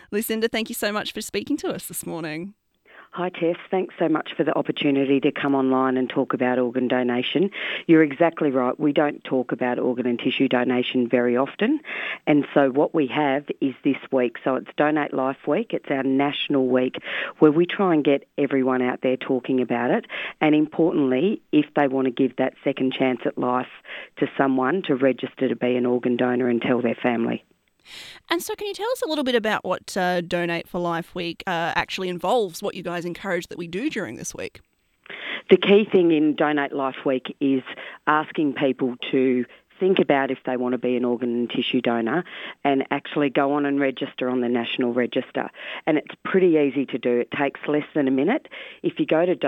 Lucinda, thank you so much for speaking to us this morning. Hi Tess, thanks so much for the opportunity to come online and talk about organ donation. You're exactly right, we don't talk about organ and tissue donation very often, and so what we have is this week. So it's Donate Life Week, it's our national week where we try and get everyone out there talking about it, and importantly, if they want to give that second chance at life to someone, to register to be an organ donor and tell their family. And so can you tell us a little bit about what Donate for Life Week actually involves, what you guys encourage that we do during this week? The key thing in Donate Life Week is asking people to think about if they want to be an organ and tissue donor and actually go on and register on the National Register. And it's pretty easy to do. It takes less than a minute. If you go to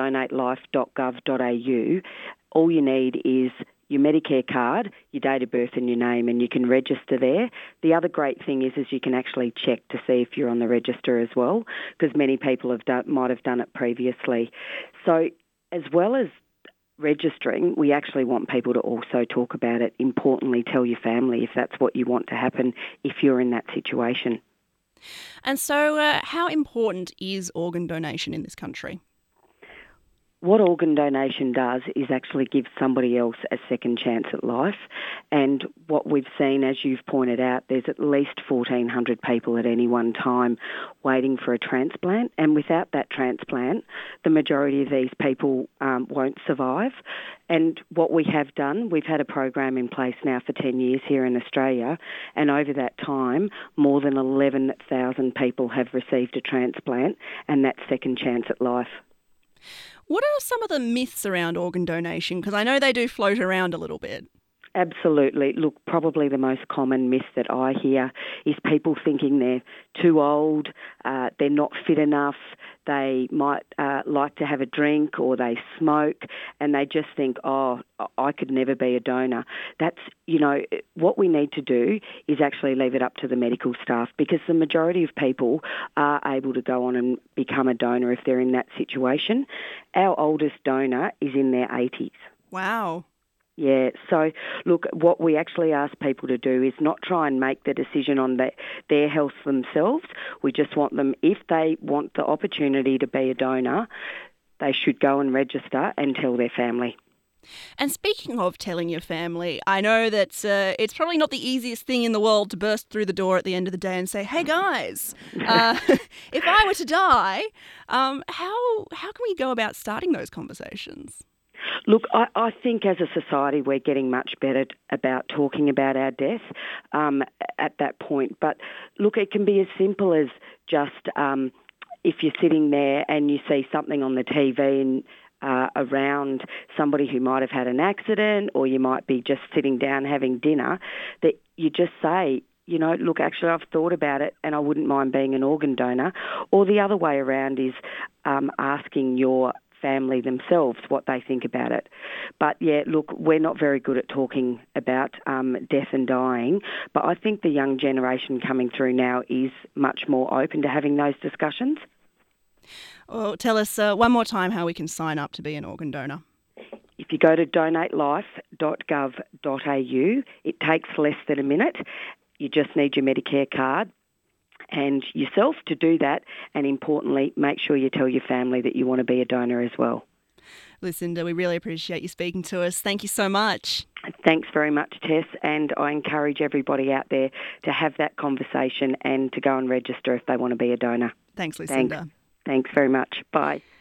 donatelife.gov.au, all you need is your Medicare card, your date of birth and your name, and you can register there. The other great thing is you can actually check to see if you're on the register as well, because many people might have done it previously. So as well as registering, we actually want people to also talk about it. Importantly, tell your family if that's what you want to happen if you're in that situation. And so how important is organ donation in this country? What organ donation does is actually give somebody else a second chance at life. And what we've seen, as you've pointed out, there's at least 1,400 people at any one time waiting for a transplant. And without that transplant, the majority of these people won't survive. And what we have done, we've had a program in place now for 10 years here in Australia. And over that time, more than 11,000 people have received a transplant and that second chance at life. What are some of the myths around organ donation? Because I know they do float around a little bit. Absolutely. Look, probably the most common myth that I hear is people thinking they're too old, they're not fit enough, they might like to have a drink or they smoke, and they just think, oh, I could never be a donor. That's, what we need to do is actually leave it up to the medical staff, because the majority of people are able to go on and become a donor if they're in that situation. Our oldest donor is in their 80s. Wow. Yeah, so look, what we actually ask people to do is not try and make the decision on their health themselves. We just want them, if they want the opportunity to be a donor, they should go and register and tell their family. And speaking of telling your family, I know that it's probably not the easiest thing in the world to burst through the door at the end of the day and say, hey guys, if I were to die, how can we go about starting those conversations? Look, I think as a society we're getting much better about talking about our death at that point. But look, it can be as simple as just if you're sitting there and you see something on the TV and around somebody who might have had an accident, or you might be just sitting down having dinner, that you just say, look, actually I've thought about it and I wouldn't mind being an organ donor. Or the other way around is asking your family themselves what they think about it. But yeah, look, we're not very good at talking about death and dying, but I think the young generation coming through now is much more open to having those discussions. Well, tell us one more time how we can sign up to be an organ donor. If you go to donatelife.gov.au, it takes less than a minute. You just need your Medicare card and yourself to do that, and importantly, make sure you tell your family that you want to be a donor as well. Lucinda, we really appreciate you speaking to us. Thank you so much. Thanks very much, Tess, and I encourage everybody out there to have that conversation and to go and register if they want to be a donor. Thanks, Lucinda. Thanks very much. Bye.